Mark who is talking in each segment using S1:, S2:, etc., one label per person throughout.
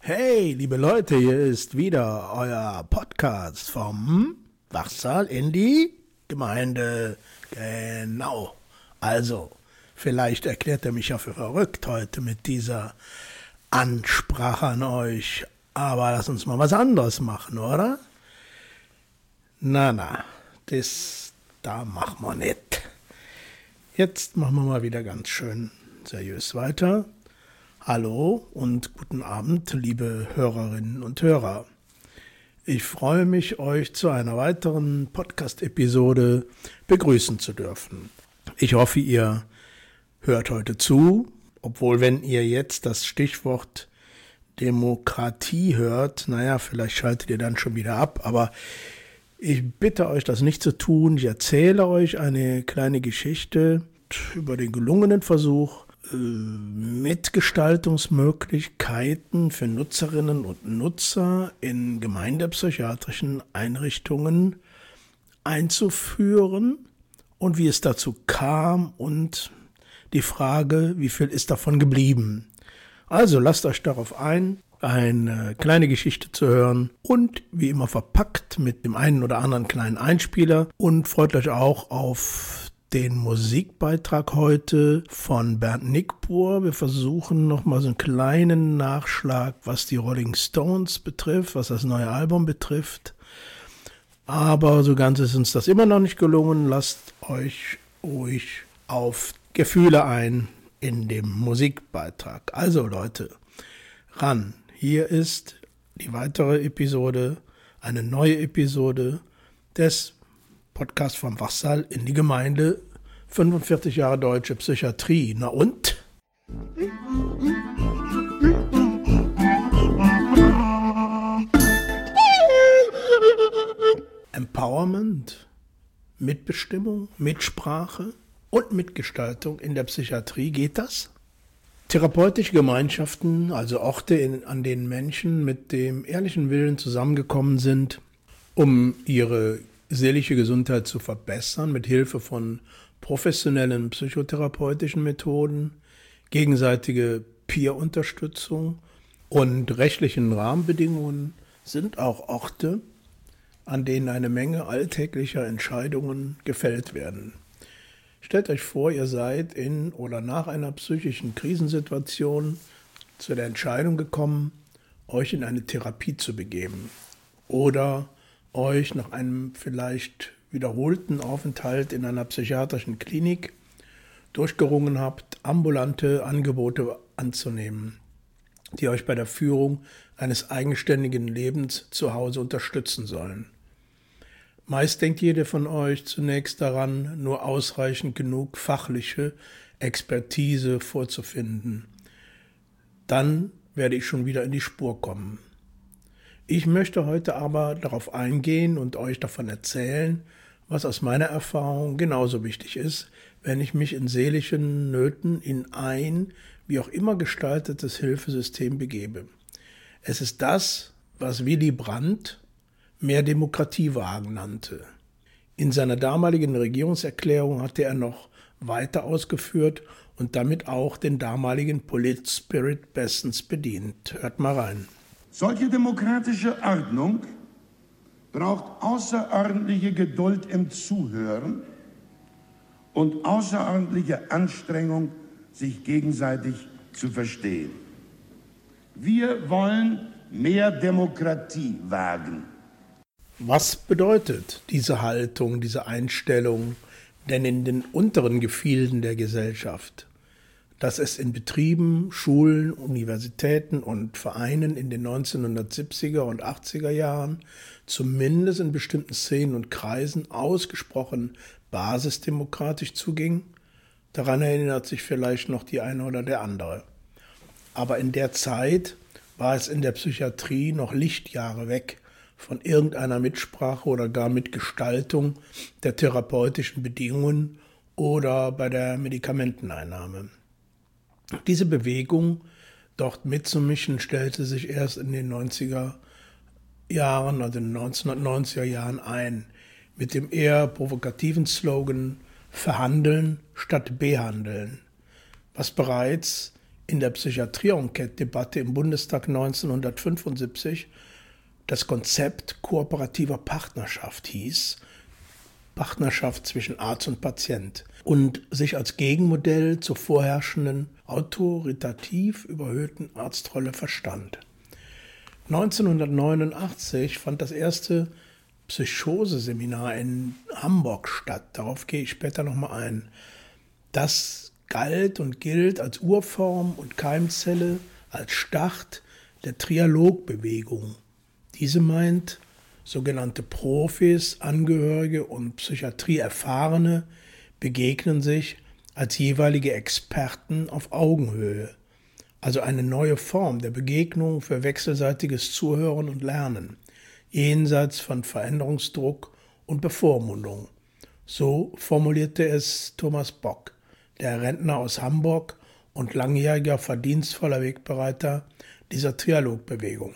S1: Hey, liebe Leute, hier ist wieder euer Podcast vom Wachsaal in die Gemeinde. Genau. Also, vielleicht erklärt er mich ja für verrückt heute mit dieser Ansprache an euch. Aber lass uns mal was anderes machen, oder? Na, das da machen wir nicht. Jetzt machen wir mal wieder ganz schön seriös weiter. Hallo und guten Abend, liebe Hörerinnen und Hörer. Ich freue mich, euch zu einer weiteren Podcast-Episode begrüßen zu dürfen. Ich hoffe, ihr hört heute zu, obwohl wenn ihr jetzt das Stichwort Demokratie hört, vielleicht schaltet ihr dann schon wieder ab, aber ich bitte euch, das nicht zu tun. Ich erzähle euch eine kleine Geschichte über den gelungenen Versuch, Mitgestaltungsmöglichkeiten für Nutzerinnen und Nutzer in gemeindepsychiatrischen Einrichtungen einzuführen und wie es dazu kam und die Frage, wie viel ist davon geblieben. Also lasst euch darauf ein, eine kleine Geschichte zu hören und wie immer verpackt mit dem einen oder anderen kleinen Einspieler und freut euch auch auf den Musikbeitrag heute von Bernd Nickbohr. Wir versuchen nochmal so einen kleinen Nachschlag, was die Rolling Stones betrifft, was das neue Album betrifft. Aber so ganz ist uns das immer noch nicht gelungen. Lasst euch ruhig auf Gefühle ein in dem Musikbeitrag. Also Leute, ran. Hier ist die weitere Episode, eine neue Episode des Podcast vom Wachsaal in die Gemeinde, 45 Jahre deutsche Psychiatrie. Na und? Empowerment, Mitbestimmung, Mitsprache und Mitgestaltung in der Psychiatrie, geht das? Therapeutische Gemeinschaften, also Orte, an denen Menschen mit dem ehrlichen Willen zusammengekommen sind, um ihre seelische Gesundheit zu verbessern, mit Hilfe von professionellen psychotherapeutischen Methoden, gegenseitige Peer-Unterstützung und rechtlichen Rahmenbedingungen, sind auch Orte, an denen eine Menge alltäglicher Entscheidungen gefällt werden. Stellt euch vor, ihr seid in oder nach einer psychischen Krisensituation zu der Entscheidung gekommen, euch in eine Therapie zu begeben oder euch nach einem vielleicht wiederholten Aufenthalt in einer psychiatrischen Klinik durchgerungen habt, ambulante Angebote anzunehmen, die euch bei der Führung eines eigenständigen Lebens zu Hause unterstützen sollen. Meist denkt jeder von euch zunächst daran, nur ausreichend genug fachliche Expertise vorzufinden. Dann werde ich schon wieder in die Spur kommen. Ich möchte heute aber darauf eingehen und euch davon erzählen, was aus meiner Erfahrung genauso wichtig ist, wenn ich mich in seelischen Nöten in ein, wie auch immer gestaltetes Hilfesystem begebe. Es ist das, was Willy Brandt mehr Demokratie wagen nannte. In seiner damaligen Regierungserklärung hatte er noch weiter ausgeführt und damit auch den damaligen Polit-Spirit bestens bedient. Hört mal rein.
S2: Solche demokratische Ordnung braucht außerordentliche Geduld im Zuhören und außerordentliche Anstrengung, sich gegenseitig zu verstehen. Wir wollen mehr Demokratie wagen.
S1: Was bedeutet diese Haltung, diese Einstellung denn in den unteren Gefilden der Gesellschaft? Dass es in Betrieben, Schulen, Universitäten und Vereinen in den 1970er und 80er Jahren, zumindest in bestimmten Szenen und Kreisen, ausgesprochen basisdemokratisch zuging, daran erinnert sich vielleicht noch die eine oder der andere. Aber in der Zeit war es in der Psychiatrie noch Lichtjahre weg von irgendeiner Mitsprache oder gar Mitgestaltung der therapeutischen Bedingungen oder bei der Medikamenteneinnahme. Diese Bewegung, dort mitzumischen, stellte sich erst in den 90er Jahren, also in den 1990er Jahren ein, mit dem eher provokativen Slogan Verhandeln statt Behandeln, was bereits in der Psychiatrie-Enquete-Debatte im Bundestag 1975 das Konzept kooperativer Partnerschaft hieß, Partnerschaft zwischen Arzt und Patient, und sich als Gegenmodell zur vorherrschenden, autoritativ überhöhten Arztrolle verstand. 1989 fand das erste Psychose-Seminar in Hamburg statt. Darauf gehe ich später nochmal ein. Das galt und gilt als Urform und Keimzelle, als Start der Trialogbewegung. Diese meint, sogenannte Profis, Angehörige und Psychiatrieerfahrene begegnen sich als jeweilige Experten auf Augenhöhe. Also eine neue Form der Begegnung für wechselseitiges Zuhören und Lernen, jenseits von Veränderungsdruck und Bevormundung. So formulierte es Thomas Bock, der Rentner aus Hamburg und langjähriger verdienstvoller Wegbereiter dieser Trialogbewegung.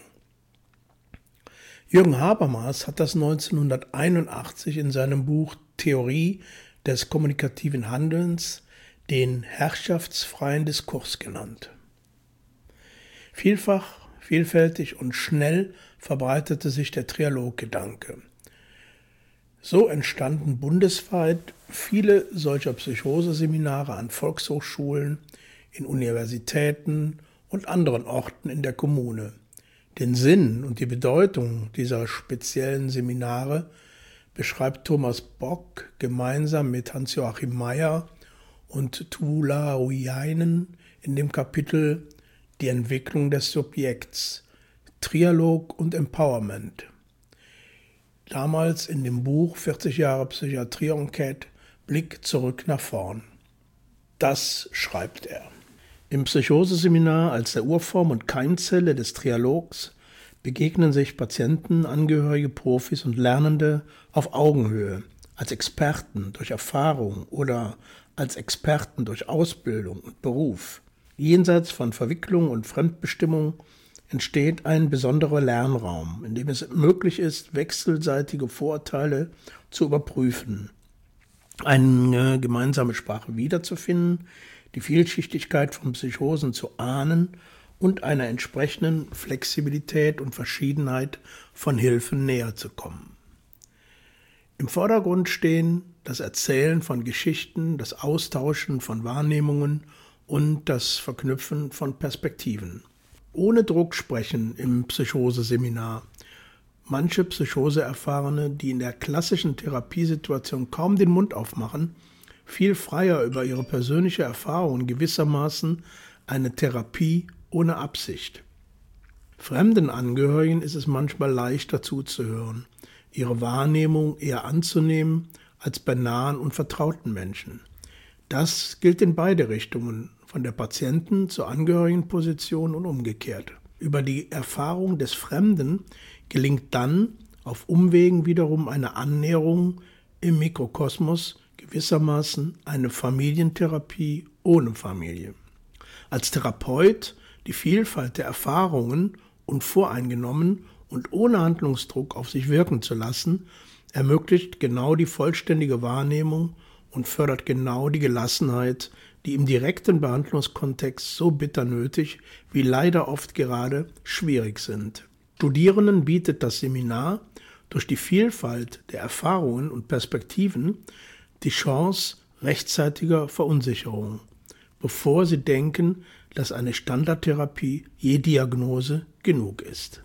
S1: Jürgen Habermas hat das 1981 in seinem Buch Theorie des kommunikativen Handelns den herrschaftsfreien Diskurs genannt. Vielfach, vielfältig und schnell verbreitete sich der Trialoggedanke. So entstanden bundesweit viele solcher Psychoseseminare an Volkshochschulen, in Universitäten und anderen Orten in der Kommune. Den Sinn und die Bedeutung dieser speziellen Seminare beschreibt Thomas Bock gemeinsam mit Hans-Joachim Meyer und Tuula Huijainen in dem Kapitel Die Entwicklung des Subjekts, Trialog und Empowerment. Damals in dem Buch 40 Jahre Psychiatrie-Enquete, Blick zurück nach vorn. Das schreibt er. Im Psychoseseminar als der Urform und Keimzelle des Trialogs begegnen sich Patienten, Angehörige, Profis und Lernende auf Augenhöhe, als Experten durch Erfahrung oder als Experten durch Ausbildung und Beruf. Jenseits von Verwicklung und Fremdbestimmung entsteht ein besonderer Lernraum, in dem es möglich ist, wechselseitige Vorurteile zu überprüfen, eine gemeinsame Sprache wiederzufinden, die Vielschichtigkeit von Psychosen zu ahnen und einer entsprechenden Flexibilität und Verschiedenheit von Hilfen näher zu kommen. Im Vordergrund stehen das Erzählen von Geschichten, das Austauschen von Wahrnehmungen und das Verknüpfen von Perspektiven. Ohne Druck sprechen im Psychoseseminar. Manche Psychoseerfahrene, die in der klassischen Therapiesituation kaum den Mund aufmachen, viel freier über ihre persönliche Erfahrung, gewissermaßen eine Therapie ohne Absicht. Fremden Angehörigen ist es manchmal leichter zuzuhören, ihre Wahrnehmung eher anzunehmen als bei nahen und vertrauten Menschen. Das gilt in beide Richtungen, von der Patienten- zur Angehörigenposition und umgekehrt. Über die Erfahrung des Fremden gelingt dann auf Umwegen wiederum eine Annäherung im Mikrokosmos, gewissermaßen eine Familientherapie ohne Familie. Als Therapeut die Vielfalt der Erfahrungen unvoreingenommen und ohne Handlungsdruck auf sich wirken zu lassen, ermöglicht genau die vollständige Wahrnehmung und fördert genau die Gelassenheit, die im direkten Behandlungskontext so bitter nötig wie leider oft gerade schwierig sind. Studierenden bietet das Seminar durch die Vielfalt der Erfahrungen und Perspektiven die Chance rechtzeitiger Verunsicherung, bevor sie denken, dass eine Standardtherapie je Diagnose genug ist.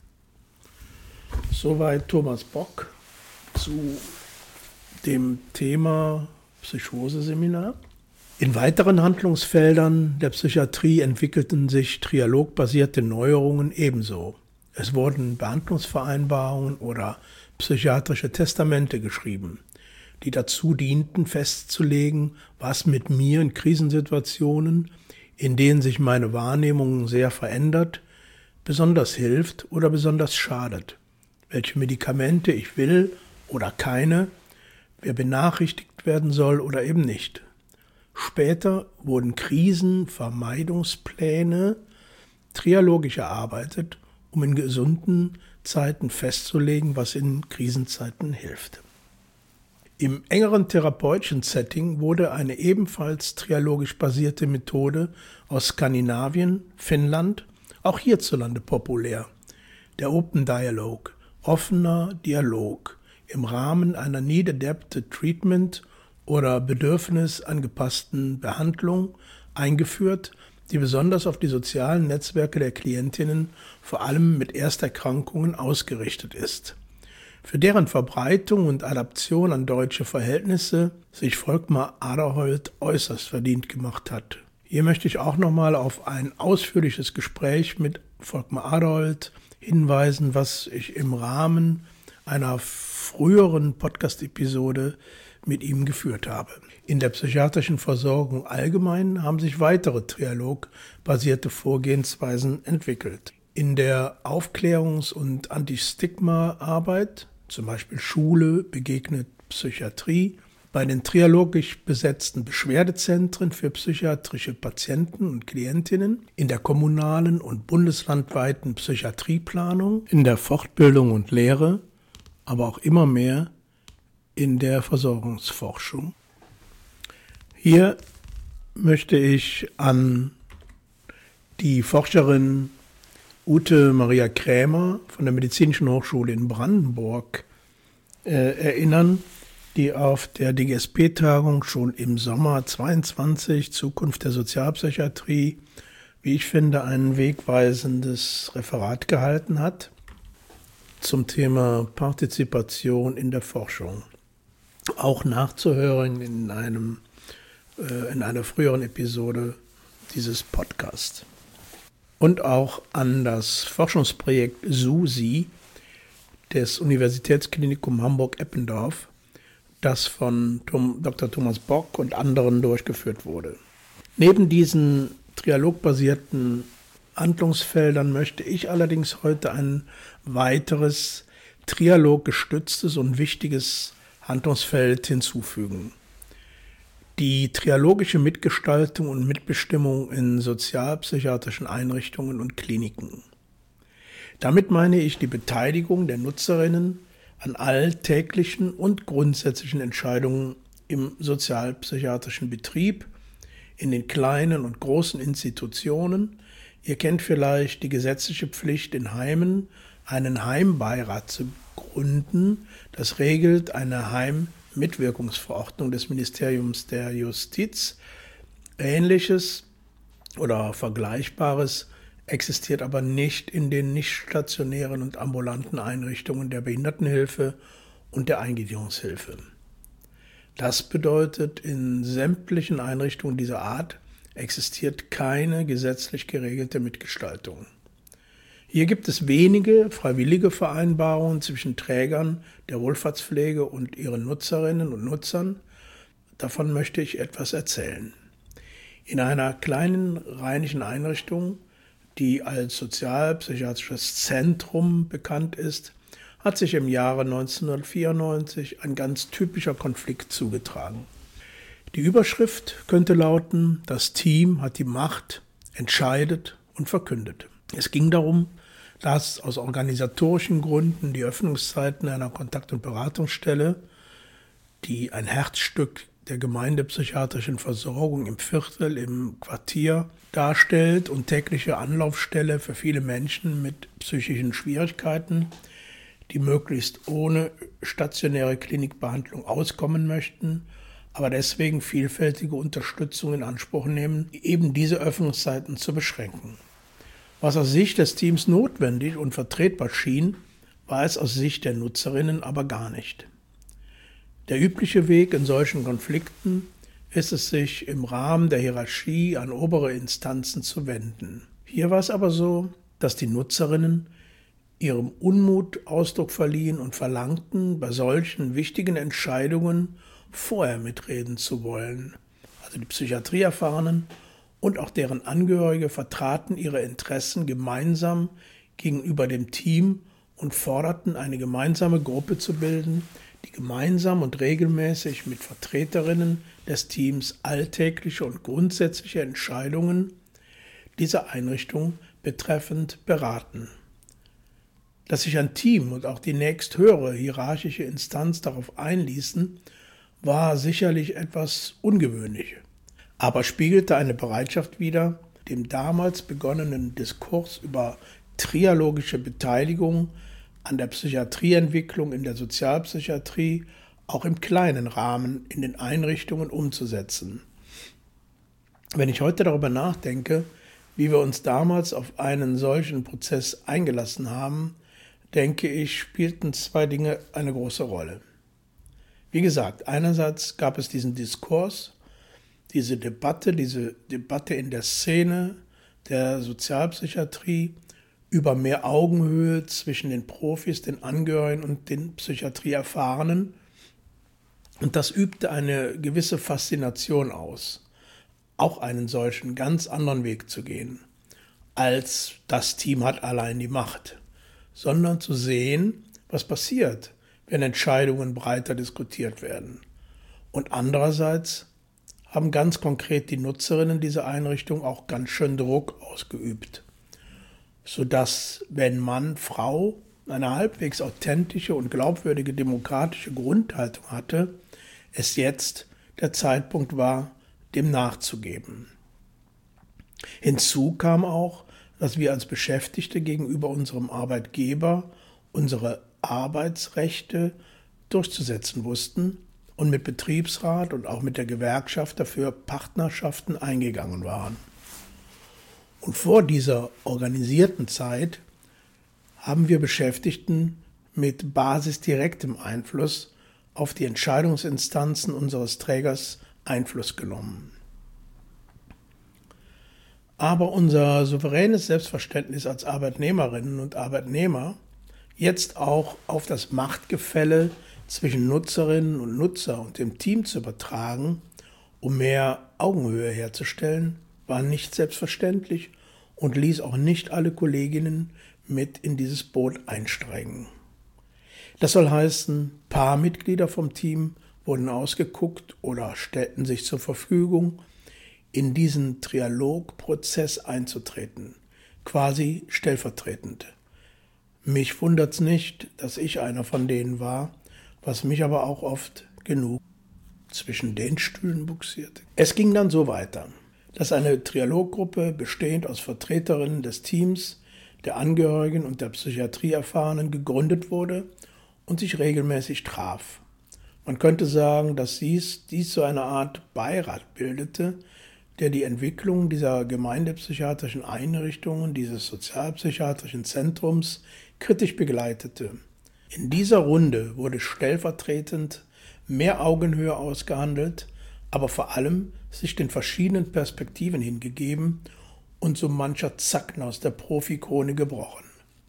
S1: Soweit Thomas Bock zu dem Thema Psychoseseminar. In weiteren Handlungsfeldern der Psychiatrie entwickelten sich trialogbasierte Neuerungen ebenso. Es wurden Behandlungsvereinbarungen oder psychiatrische Testamente geschrieben, die dazu dienten, festzulegen, was mit mir in Krisensituationen, in denen sich meine Wahrnehmung sehr verändert, besonders hilft oder besonders schadet, welche Medikamente ich will oder keine, wer benachrichtigt werden soll oder eben nicht. Später wurden Krisenvermeidungspläne trialogisch erarbeitet, um in gesunden Zeiten festzulegen, was in Krisenzeiten hilft. Im engeren therapeutischen Setting wurde eine ebenfalls trialogisch basierte Methode aus Skandinavien, Finnland, auch hierzulande populär. Der Open Dialogue, offener Dialog im Rahmen einer Need Adapted Treatment oder bedürfnisangepassten Behandlung eingeführt, die besonders auf die sozialen Netzwerke der Klientinnen, vor allem mit Ersterkrankungen, ausgerichtet ist. Für deren Verbreitung und Adaption an deutsche Verhältnisse sich Volkmar Aderholt äußerst verdient gemacht hat. Hier möchte ich auch nochmal auf ein ausführliches Gespräch mit Volkmar Aderholt hinweisen, was ich im Rahmen einer früheren Podcast-Episode mit ihm geführt habe. In der psychiatrischen Versorgung allgemein haben sich weitere trialogbasierte Vorgehensweisen entwickelt. In der Aufklärungs- und Antistigma-Arbeit, zum Beispiel Schule begegnet Psychiatrie, bei den trialogisch besetzten Beschwerdezentren für psychiatrische Patienten und Klientinnen, in der kommunalen und bundeslandweiten Psychiatrieplanung, in der Fortbildung und Lehre, aber auch immer mehr in der Versorgungsforschung. Hier möchte ich an die Forscherin Ute Maria Krämer von der Medizinischen Hochschule in Brandenburg erinnern, die auf der DGSP-Tagung schon im Sommer 22 Zukunft der Sozialpsychiatrie, wie ich finde, ein wegweisendes Referat gehalten hat zum Thema Partizipation in der Forschung. Auch nachzuhören in einer früheren Episode dieses Podcasts. Und auch an das Forschungsprojekt SUSI des Universitätsklinikums Hamburg-Eppendorf, das von Dr. Thomas Bock und anderen durchgeführt wurde. Neben diesen trialogbasierten Handlungsfeldern möchte ich allerdings heute ein weiteres trialoggestütztes und wichtiges Handlungsfeld hinzufügen. Die trialogische Mitgestaltung und Mitbestimmung in sozialpsychiatrischen Einrichtungen und Kliniken. Damit meine ich die Beteiligung der Nutzerinnen an alltäglichen und grundsätzlichen Entscheidungen im sozialpsychiatrischen Betrieb, in den kleinen und großen Institutionen. Ihr kennt vielleicht die gesetzliche Pflicht in Heimen, einen Heimbeirat zu gründen. Das regelt eine Heimmitwirkungsverordnung des Ministeriums der Justiz. Ähnliches oder Vergleichbares existiert aber nicht in den nicht stationären und ambulanten Einrichtungen der Behindertenhilfe und der Eingliederungshilfe. Das bedeutet, in sämtlichen Einrichtungen dieser Art existiert keine gesetzlich geregelte Mitgestaltung. Hier gibt es wenige freiwillige Vereinbarungen zwischen Trägern der Wohlfahrtspflege und ihren Nutzerinnen und Nutzern. Davon möchte ich etwas erzählen. In einer kleinen rheinischen Einrichtung, die als sozialpsychiatrisches Zentrum bekannt ist, hat sich im Jahre 1994 ein ganz typischer Konflikt zugetragen. Die Überschrift könnte lauten: Das Team hat die Macht, entscheidet und verkündet. Es ging darum, dass aus organisatorischen Gründen die Öffnungszeiten einer Kontakt- und Beratungsstelle, die ein Herzstück der gemeindepsychiatrischen Versorgung im Viertel, im Quartier darstellt und tägliche Anlaufstelle für viele Menschen mit psychischen Schwierigkeiten, die möglichst ohne stationäre Klinikbehandlung auskommen möchten, aber deswegen vielfältige Unterstützung in Anspruch nehmen, eben diese Öffnungszeiten zu beschränken. Was aus Sicht des Teams notwendig und vertretbar schien, war es aus Sicht der Nutzerinnen aber gar nicht. Der übliche Weg in solchen Konflikten ist es, sich im Rahmen der Hierarchie an obere Instanzen zu wenden. Hier war es aber so, dass die Nutzerinnen ihrem Unmut Ausdruck verliehen und verlangten, bei solchen wichtigen Entscheidungen vorher mitreden zu wollen. Also die Psychiatrieerfahrenen und auch deren Angehörige vertraten ihre Interessen gemeinsam gegenüber dem Team und forderten, eine gemeinsame Gruppe zu bilden, die gemeinsam und regelmäßig mit Vertreterinnen des Teams alltägliche und grundsätzliche Entscheidungen dieser Einrichtung betreffend beraten. Dass sich ein Team und auch die nächsthöhere hierarchische Instanz darauf einließen, war sicherlich etwas ungewöhnlich, aber spiegelte eine Bereitschaft wider, dem damals begonnenen Diskurs über trialogische Beteiligung an der Psychiatrieentwicklung in der Sozialpsychiatrie auch im kleinen Rahmen in den Einrichtungen umzusetzen. Wenn ich heute darüber nachdenke, wie wir uns damals auf einen solchen Prozess eingelassen haben, denke ich, spielten zwei Dinge eine große Rolle. Wie gesagt, einerseits gab es diesen Diskurs, diese Debatte in der Szene der Sozialpsychiatrie über mehr Augenhöhe zwischen den Profis, den Angehörigen und den Psychiatrieerfahrenen. Und das übte eine gewisse Faszination aus, auch einen solchen ganz anderen Weg zu gehen, als das Team hat allein die Macht, sondern zu sehen, was passiert, wenn Entscheidungen breiter diskutiert werden. Und andererseits haben ganz konkret die Nutzerinnen dieser Einrichtung auch ganz schön Druck ausgeübt, sodass, wenn Mann, Frau eine halbwegs authentische und glaubwürdige demokratische Grundhaltung hatte, es jetzt der Zeitpunkt war, dem nachzugeben. Hinzu kam auch, dass wir als Beschäftigte gegenüber unserem Arbeitgeber unsere Arbeitsrechte durchzusetzen wussten und mit Betriebsrat und auch mit der Gewerkschaft dafür Partnerschaften eingegangen waren. Und vor dieser organisierten Zeit haben wir Beschäftigten mit basisdirektem Einfluss auf die Entscheidungsinstanzen unseres Trägers Einfluss genommen. Aber unser souveränes Selbstverständnis als Arbeitnehmerinnen und Arbeitnehmer, jetzt auch auf das Machtgefälle zwischen Nutzerinnen und Nutzer und dem Team zu übertragen, um mehr Augenhöhe herzustellen, war nicht selbstverständlich und ließ auch nicht alle Kolleginnen mit in dieses Boot einsteigen. Das soll heißen, Paarmitglieder vom Team wurden ausgeguckt oder stellten sich zur Verfügung, in diesen Trialogprozess einzutreten, quasi stellvertretend. Mich wundert's nicht, dass ich einer von denen war, was mich aber auch oft genug zwischen den Stühlen buxierte. Es ging dann so weiter, dass eine Trialoggruppe bestehend aus Vertreterinnen des Teams, der Angehörigen und der Psychiatrieerfahrenen gegründet wurde und sich regelmäßig traf. Man könnte sagen, dass dies so eine Art Beirat bildete, der die Entwicklung dieser gemeindepsychiatrischen Einrichtungen, dieses sozialpsychiatrischen Zentrums kritisch begleitete. In dieser Runde wurde stellvertretend mehr Augenhöhe ausgehandelt, aber vor allem sich den verschiedenen Perspektiven hingegeben und so mancher Zacken aus der Profikrone gebrochen.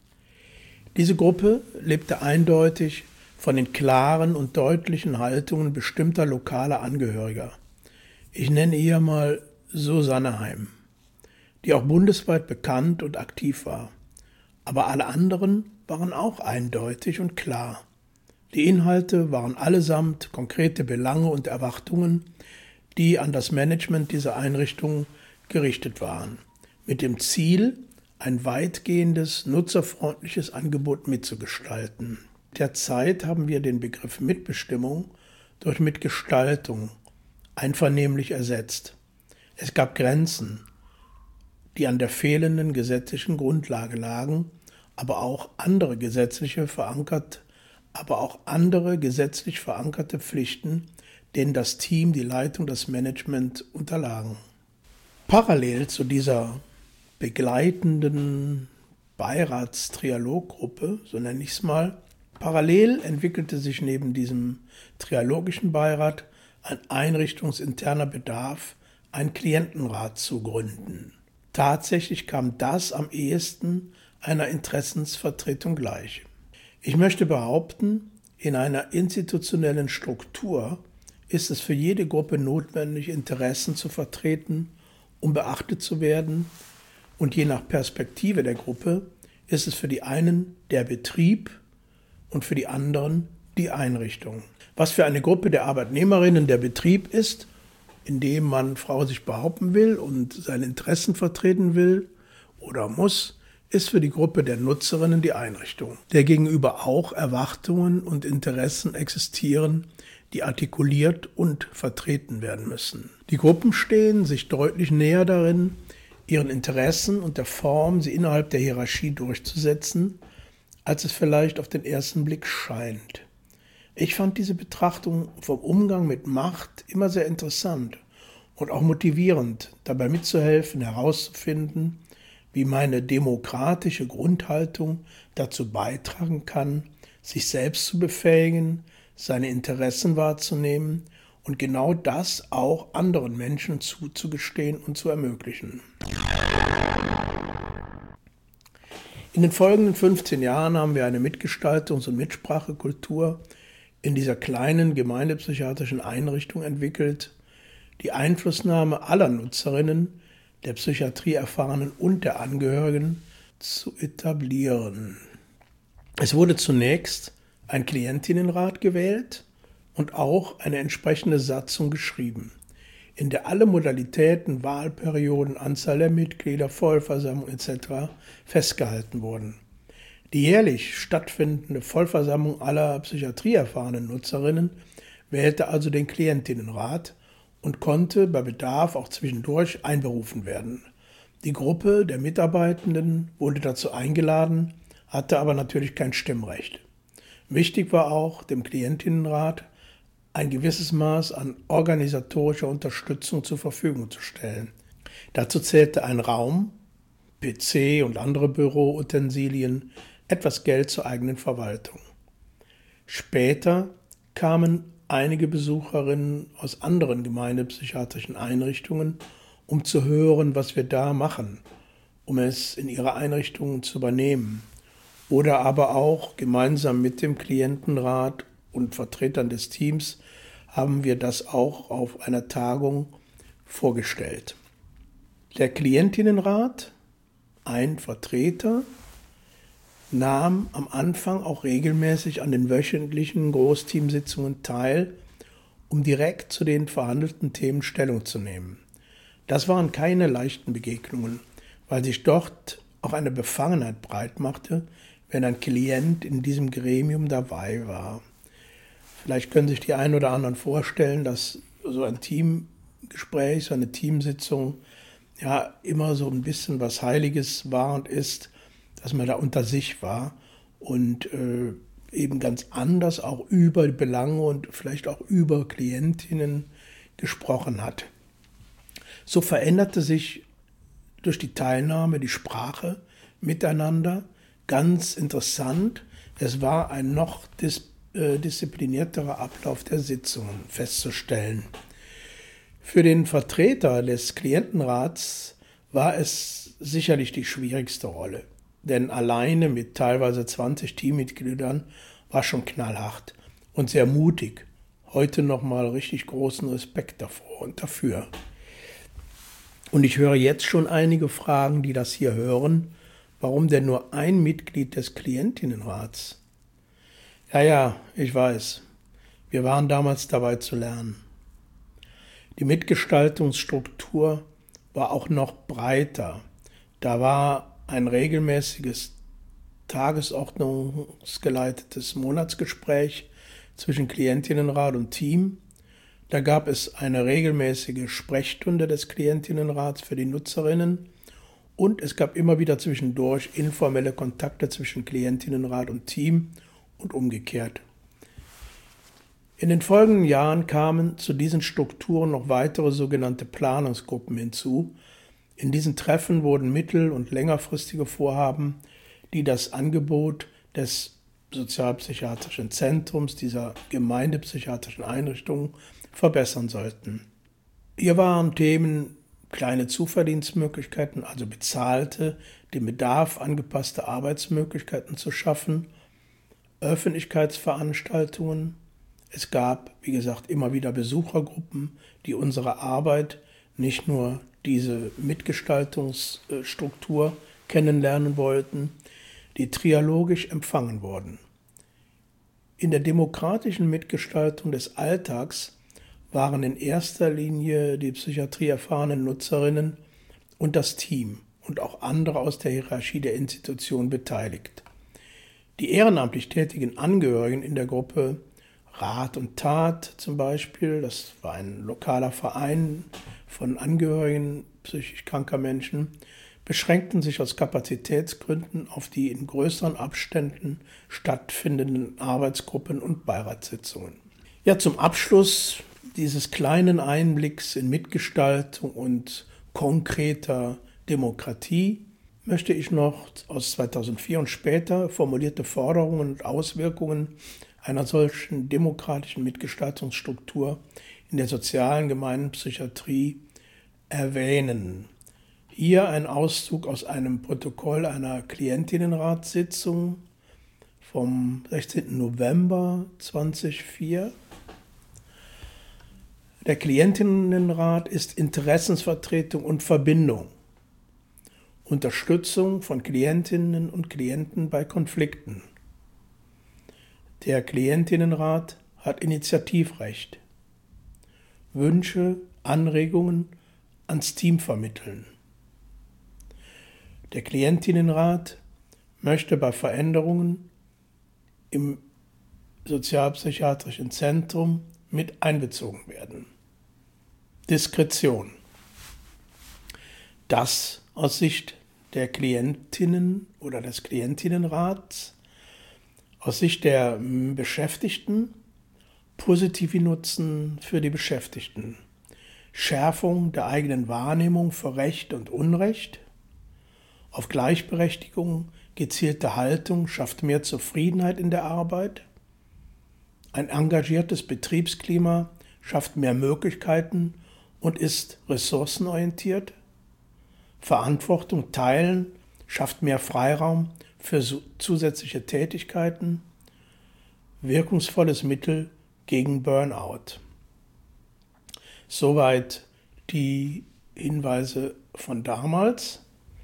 S1: Diese Gruppe lebte eindeutig von den klaren und deutlichen Haltungen bestimmter lokaler Angehöriger. Ich nenne hier mal Susanne Heim, die auch bundesweit bekannt und aktiv war. Aber alle anderen waren auch eindeutig und klar. Die Inhalte waren allesamt konkrete Belange und Erwartungen, die an das Management dieser Einrichtung gerichtet waren, mit dem Ziel, ein weitgehendes, nutzerfreundliches Angebot mitzugestalten. Derzeit haben wir den Begriff Mitbestimmung durch Mitgestaltung einvernehmlich ersetzt. Es gab Grenzen, die an der fehlenden gesetzlichen Grundlage lagen, aber auch andere gesetzlich verankerte Pflichten, denen das Team, die Leitung, das Management unterlagen. Parallel zu dieser begleitenden Beiratstrialoggruppe, so nenne ich es mal, parallel entwickelte sich neben diesem trialogischen Beirat ein einrichtungsinterner Bedarf, einen Klientenrat zu gründen. Tatsächlich kam das am ehesten einer Interessensvertretung gleich. Ich möchte behaupten, in einer institutionellen Struktur ist es für jede Gruppe notwendig, Interessen zu vertreten, um beachtet zu werden, und je nach Perspektive der Gruppe ist es für die einen der Betrieb und für die anderen die Einrichtung. Was für eine Gruppe der Arbeitnehmerinnen der Betrieb ist, in dem man Frau sich behaupten will und seine Interessen vertreten will oder muss, ist für die Gruppe der Nutzerinnen die Einrichtung, der gegenüber auch Erwartungen und Interessen existieren, die artikuliert und vertreten werden müssen. Die Gruppen stehen sich deutlich näher darin, ihren Interessen und der Form, sie innerhalb der Hierarchie durchzusetzen, als es vielleicht auf den ersten Blick scheint. Ich fand diese Betrachtung vom Umgang mit Macht immer sehr interessant und auch motivierend, dabei mitzuhelfen, herauszufinden, wie meine demokratische Grundhaltung dazu beitragen kann, sich selbst zu befähigen, seine Interessen wahrzunehmen und genau das auch anderen Menschen zuzugestehen und zu ermöglichen. In den folgenden 15 Jahren haben wir eine Mitgestaltungs- und Mitsprachekultur in dieser kleinen gemeindepsychiatrischen Einrichtung entwickelt, die Einflussnahme aller Nutzerinnen, der Psychiatrieerfahrenen und der Angehörigen zu etablieren. Es wurde zunächst ein Klientinnenrat gewählt und auch eine entsprechende Satzung geschrieben, in der alle Modalitäten, Wahlperioden, Anzahl der Mitglieder, Vollversammlung etc. festgehalten wurden. Die jährlich stattfindende Vollversammlung aller psychiatrieerfahrenen Nutzerinnen wählte also den Klientinnenrat und konnte bei Bedarf auch zwischendurch einberufen werden. Die Gruppe der Mitarbeitenden wurde dazu eingeladen, hatte aber natürlich kein Stimmrecht. Wichtig war auch, dem Klientinnenrat ein gewisses Maß an organisatorischer Unterstützung zur Verfügung zu stellen. Dazu zählte ein Raum, PC und andere Büroutensilien, etwas Geld zur eigenen Verwaltung. Später kamen einige Besucherinnen aus anderen gemeindepsychiatrischen Einrichtungen, um zu hören, was wir da machen, um es in ihre Einrichtungen zu übernehmen. Oder aber auch gemeinsam mit dem Klientenrat und Vertretern des Teams haben wir das auch auf einer Tagung vorgestellt. Der Klientinnenrat, ein Vertreter, nahm am Anfang auch regelmäßig an den wöchentlichen Großteamsitzungen teil, um direkt zu den verhandelten Themen Stellung zu nehmen. Das waren keine leichten Begegnungen, weil sich dort auch eine Befangenheit breitmachte, wenn ein Klient in diesem Gremium dabei war. Vielleicht können sich die einen oder anderen vorstellen, dass so ein Teamgespräch, so eine Teamsitzung ja immer so ein bisschen was Heiliges war und ist, dass man da unter sich war und eben ganz anders auch über die Belange und vielleicht auch über Klientinnen gesprochen hat. So veränderte sich durch die Teilnahme die Sprache miteinander. Ganz interessant, es war ein noch disziplinierterer Ablauf der Sitzungen festzustellen. Für den Vertreter des Klientenrats war es sicherlich die schwierigste Rolle, denn alleine mit teilweise 20 Teammitgliedern war schon knallhart und sehr mutig. Heute nochmal richtig großen Respekt davor und dafür. Und ich höre jetzt schon einige Fragen, die das hier hören. Warum denn nur ein Mitglied des Klientinnenrats? Ja, ich weiß. Wir waren damals dabei zu lernen. Die Mitgestaltungsstruktur war auch noch breiter. Da war ein regelmäßiges tagesordnungsgeleitetes Monatsgespräch zwischen Klientinnenrat und Team. Da gab es eine regelmäßige Sprechstunde des Klientinnenrats für die Nutzerinnen und es gab immer wieder zwischendurch informelle Kontakte zwischen Klientinnenrat und Team und umgekehrt. In den folgenden Jahren kamen zu diesen Strukturen noch weitere sogenannte Planungsgruppen hinzu. In diesen Treffen wurden mittel- und längerfristige Vorhaben, die das Angebot des sozialpsychiatrischen Zentrums, dieser gemeindepsychiatrischen Einrichtungen, verbessern sollten. Hier waren Themen kleine Zuverdienstmöglichkeiten, also bezahlte, dem Bedarf angepasste Arbeitsmöglichkeiten zu schaffen, Öffentlichkeitsveranstaltungen. Es gab, wie gesagt, immer wieder Besuchergruppen, die unsere Arbeit, nicht nur diese Mitgestaltungsstruktur kennenlernen wollten, die trialogisch empfangen wurden. In der demokratischen Mitgestaltung des Alltags waren in erster Linie die psychiatrieerfahrenen Nutzerinnen und das Team und auch andere aus der Hierarchie der Institution beteiligt. Die ehrenamtlich tätigen Angehörigen in der Gruppe Rat und Tat zum Beispiel, das war ein lokaler Verein von Angehörigen psychisch kranker Menschen, beschränkten sich aus Kapazitätsgründen auf die in größeren Abständen stattfindenden Arbeitsgruppen und Beiratssitzungen. Ja, zum Abschluss dieses kleinen Einblicks in Mitgestaltung und konkreter Demokratie möchte ich noch aus 2004 und später formulierte Forderungen und Auswirkungen einer solchen demokratischen Mitgestaltungsstruktur in der sozialen Gemeinpsychiatrie erwähnen. Hier ein Auszug aus einem Protokoll einer Klientinnenratssitzung vom 16. November 2004. Der Klientinnenrat ist Interessensvertretung und Verbindung, Unterstützung von Klientinnen und Klienten bei Konflikten. Der Klientinnenrat hat Initiativrecht. Wünsche, Anregungen ans Team vermitteln. Der Klientinnenrat möchte bei Veränderungen im sozialpsychiatrischen Zentrum mit einbezogen werden. Diskretion. Das aus Sicht der Klientinnen oder des Klientinnenrats, aus Sicht der Beschäftigten, positive Nutzen für die Beschäftigten, Schärfung der eigenen Wahrnehmung für Recht und Unrecht, auf Gleichberechtigung, gezielte Haltung schafft mehr Zufriedenheit in der Arbeit, ein engagiertes Betriebsklima schafft mehr Möglichkeiten und ist ressourcenorientiert, Verantwortung teilen schafft mehr Freiraum für zusätzliche Tätigkeiten, wirkungsvolles Mittel gegen Burnout. Soweit die Hinweise von damals.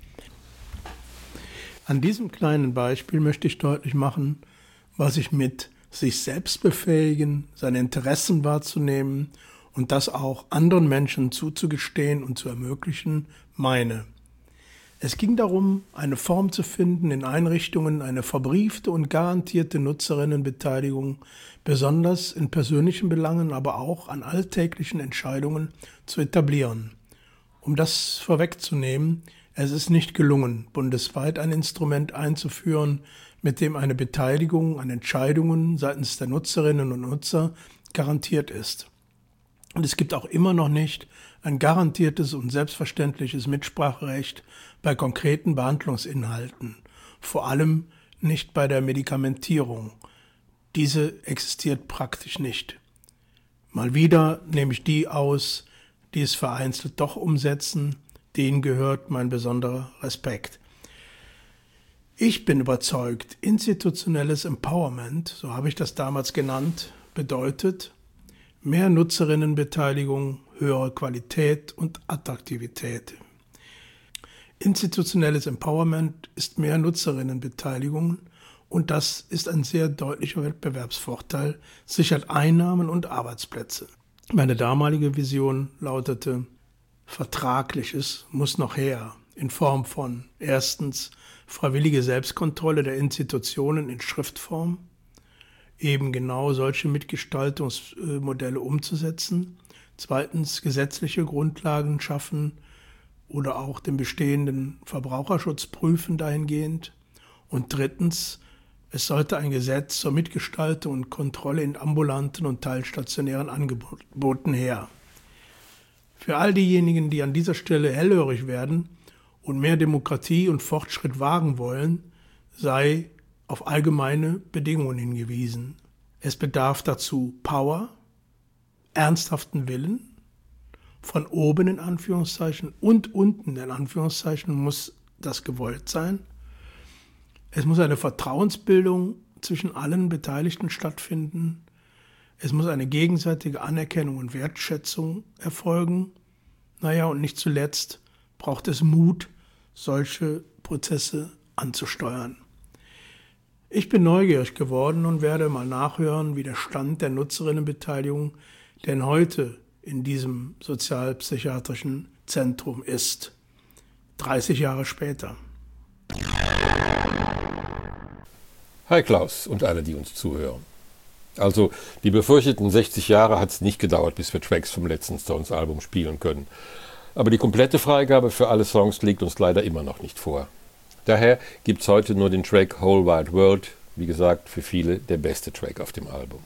S1: An diesem kleinen Beispiel möchte ich deutlich machen, was ich mit sich selbst befähigen, seine Interessen wahrzunehmen und das auch anderen Menschen zuzugestehen und zu ermöglichen, meine. Es ging darum, eine Form zu finden, in Einrichtungen eine verbriefte und garantierte Nutzerinnenbeteiligung, besonders in persönlichen Belangen, aber auch an alltäglichen Entscheidungen zu etablieren. Um das vorwegzunehmen, es ist nicht gelungen, bundesweit ein Instrument einzuführen, mit dem eine Beteiligung an Entscheidungen seitens der Nutzerinnen und Nutzer garantiert ist. Und es gibt auch immer noch nicht ein garantiertes und selbstverständliches Mitspracherecht bei konkreten Behandlungsinhalten, vor allem nicht bei der Medikamentierung. Diese existiert praktisch nicht. Mal wieder nehme ich die aus, die es vereinzelt doch umsetzen, denen gehört mein besonderer Respekt. Ich bin überzeugt, institutionelles Empowerment, so habe ich das damals genannt, bedeutet mehr Nutzerinnenbeteiligung, höhere Qualität und Attraktivität. Institutionelles Empowerment ist mehr Nutzerinnenbeteiligung und das ist ein sehr deutlicher Wettbewerbsvorteil, sichert Einnahmen und Arbeitsplätze. Meine damalige Vision lautete: Vertragliches muss noch her, in Form von erstens freiwillige Selbstkontrolle der Institutionen in Schriftform, eben genau solche Mitgestaltungsmodelle umzusetzen, zweitens gesetzliche Grundlagen schaffen oder auch den bestehenden Verbraucherschutz prüfen dahingehend und drittens, es sollte ein Gesetz zur Mitgestaltung und Kontrolle in ambulanten und teilstationären Angeboten her. Für all diejenigen, die an dieser Stelle hellhörig werden und mehr Demokratie und Fortschritt wagen wollen, sei auf allgemeine Bedingungen hingewiesen. Es bedarf dazu Power, ernsthaften Willen, von oben in Anführungszeichen und unten in Anführungszeichen muss das gewollt sein. Es muss eine Vertrauensbildung zwischen allen Beteiligten stattfinden. Es muss eine gegenseitige Anerkennung und Wertschätzung erfolgen. Und nicht zuletzt braucht es Mut, solche Prozesse anzusteuern. Ich bin neugierig geworden und werde mal nachhören, wie der Stand der Nutzerinnenbeteiligung denn heute in diesem sozialpsychiatrischen Zentrum ist. 30 Jahre später.
S3: Hi Klaus und alle, die uns zuhören. Also die befürchteten 60 Jahre hat es nicht gedauert, bis wir Tracks vom letzten Stones-Album spielen können. Aber die komplette Freigabe für alle Songs liegt uns leider immer noch nicht vor. Daher gibt es heute nur den Track Whole Wide World, wie gesagt, für viele der beste Track auf dem Album.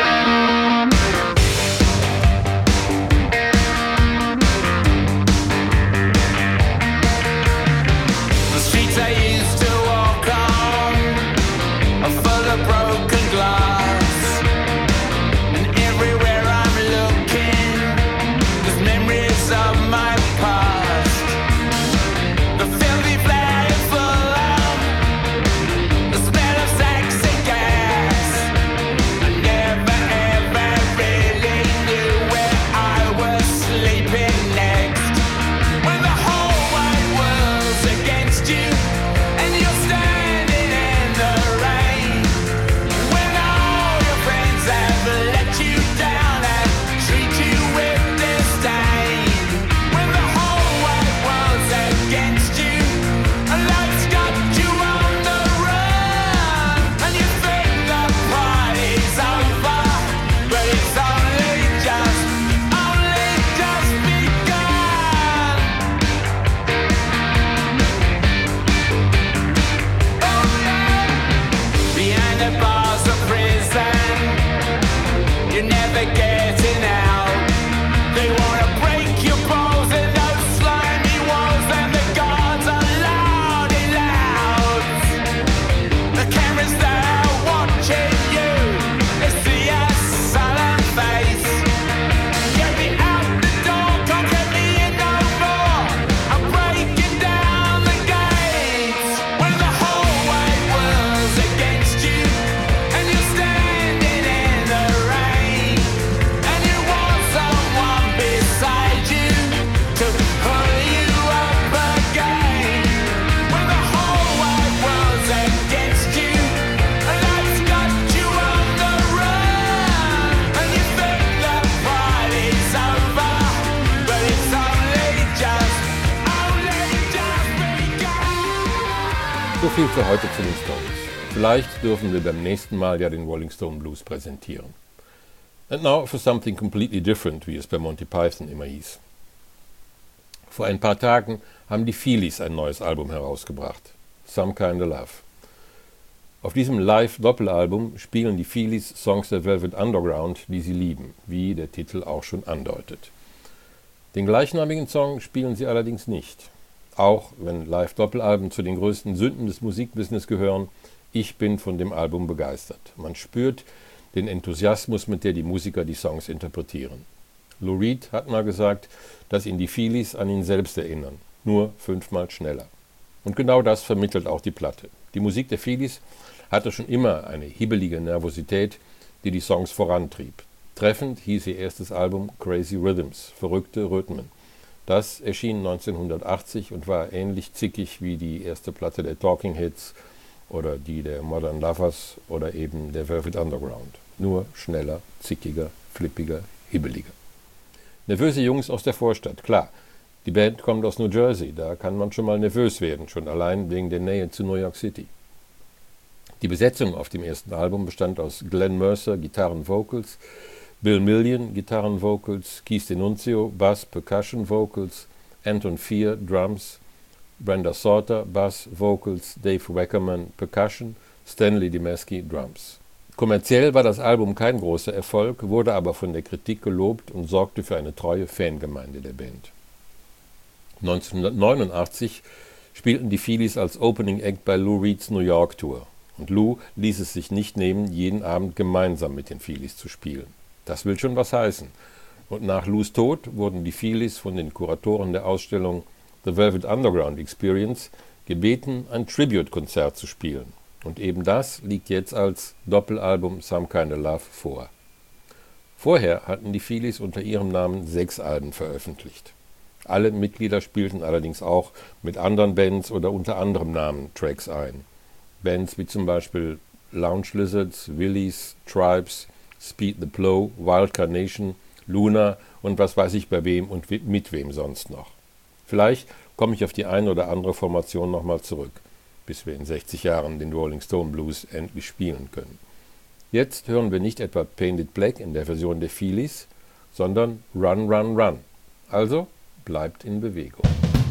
S3: So viel für heute zu den Stones. Vielleicht dürfen wir beim nächsten Mal ja den Rolling Stone Blues präsentieren. And now for something completely different, wie es bei Monty Python immer hieß. Vor ein paar Tagen haben die Feelies ein neues Album herausgebracht, Some Kind of Love. Auf diesem Live-Doppelalbum spielen die Feelies Songs der Velvet Underground, die sie lieben, wie der Titel auch schon andeutet. Den gleichnamigen Song spielen sie allerdings nicht. Auch wenn Live-Doppelalben zu den größten Sünden des Musikbusiness gehören, ich bin von dem Album begeistert. Man spürt den Enthusiasmus, mit der die Musiker die Songs interpretieren. Lou Reed hat mal gesagt, dass ihn die Feelies an ihn selbst erinnern, nur 5-mal schneller. Und genau das vermittelt auch die Platte. Die Musik der Feelies hatte schon immer eine hibbelige Nervosität, die die Songs vorantrieb. Treffend hieß ihr erstes Album Crazy Rhythms, verrückte Rhythmen. Das erschien 1980 und war ähnlich zickig wie die erste Platte der Talking Heads oder die der Modern Lovers oder eben der Velvet Underground. Nur schneller, zickiger, flippiger, hibbeliger. Nervöse Jungs aus der Vorstadt, klar. Die Band kommt aus New Jersey, da kann man schon mal nervös werden, schon allein wegen der Nähe zu New York City. Die Besetzung auf dem ersten Album bestand aus Glenn Mercer, Gitarren, Vocals, Bill Million, Gitarren, Vocals, Keith Denunzio, Bass, Percussion, Vocals, Anton Fear, Drums, Brenda Sauter, Bass, Vocals, Dave Wackerman, Percussion, Stanley Dimeski, Drums. Kommerziell war das Album kein großer Erfolg, wurde aber von der Kritik gelobt und sorgte für eine treue Fangemeinde der Band. 1989 spielten die Feelies als Opening Act bei Lou Reeds New York Tour. Und Lou ließ es sich nicht nehmen, jeden Abend gemeinsam mit den Feelies zu spielen. Das will schon was heißen. Und nach Lou's Tod wurden die Feelies von den Kuratoren der Ausstellung The Velvet Underground Experience gebeten, ein Tribute-Konzert zu spielen. Und eben das liegt jetzt als Doppelalbum Some Kind of Love vor. Vorher hatten die Feelies unter ihrem Namen 6 Alben veröffentlicht. Alle Mitglieder spielten allerdings auch mit anderen Bands oder unter anderem Namen Tracks ein. Bands wie zum Beispiel Lounge Lizards, Willies, Tribes, Speed the Plow, Wild Carnation, Luna und was weiß ich bei wem und mit wem sonst noch. Vielleicht komme ich auf die eine oder andere Formation nochmal zurück, bis wir in 60 Jahren den Rolling Stone Blues endlich spielen können. Jetzt hören wir nicht etwa Painted Black in der Version der Feelies, sondern Run, Run, Run. Also bleibt in Bewegung.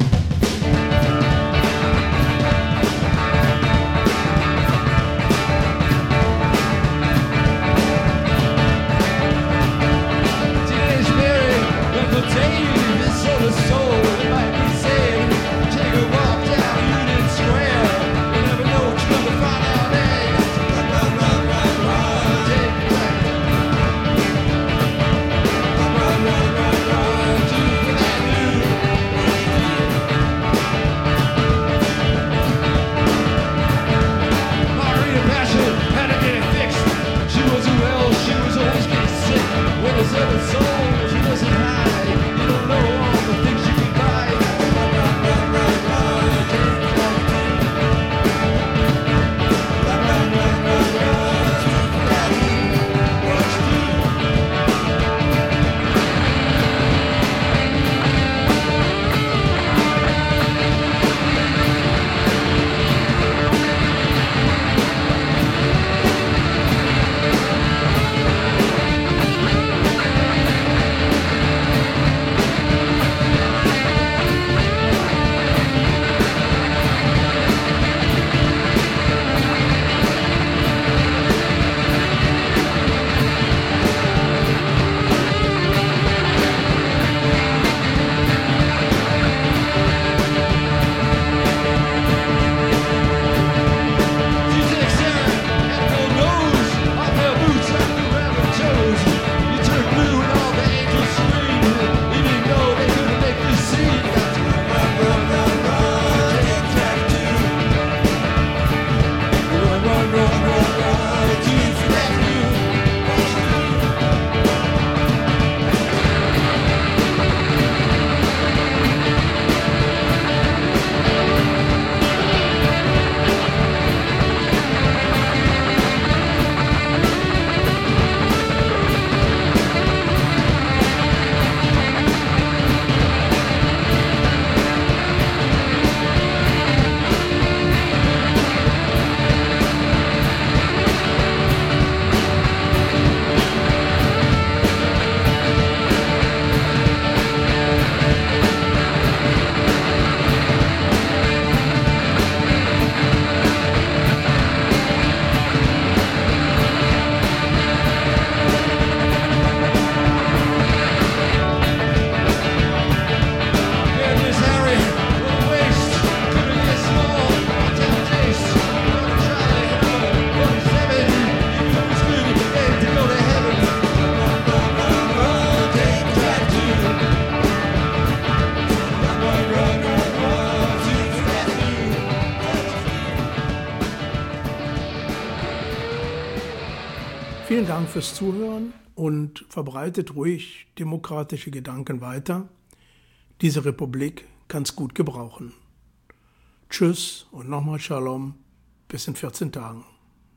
S1: Vielen Dank fürs Zuhören und verbreitet ruhig demokratische Gedanken weiter. Diese Republik kann es gut gebrauchen. Tschüss und nochmal Shalom. Bis in 14 Tagen.